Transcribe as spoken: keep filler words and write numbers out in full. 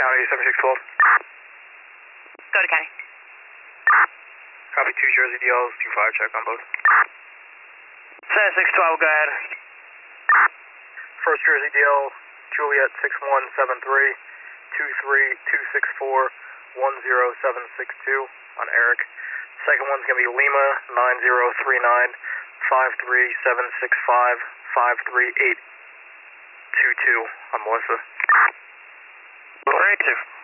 County, seven six one two. Go to County. Copy two Jersey D Ls, two fire check on both. seven six one two, go ahead. First Jersey D L, Juliet six one seven three, two three two six four, one zero seven six two on Eric. Second one's going to be Lima nine zero three nine, five three seven six five, five three eight two two on Melissa. Great.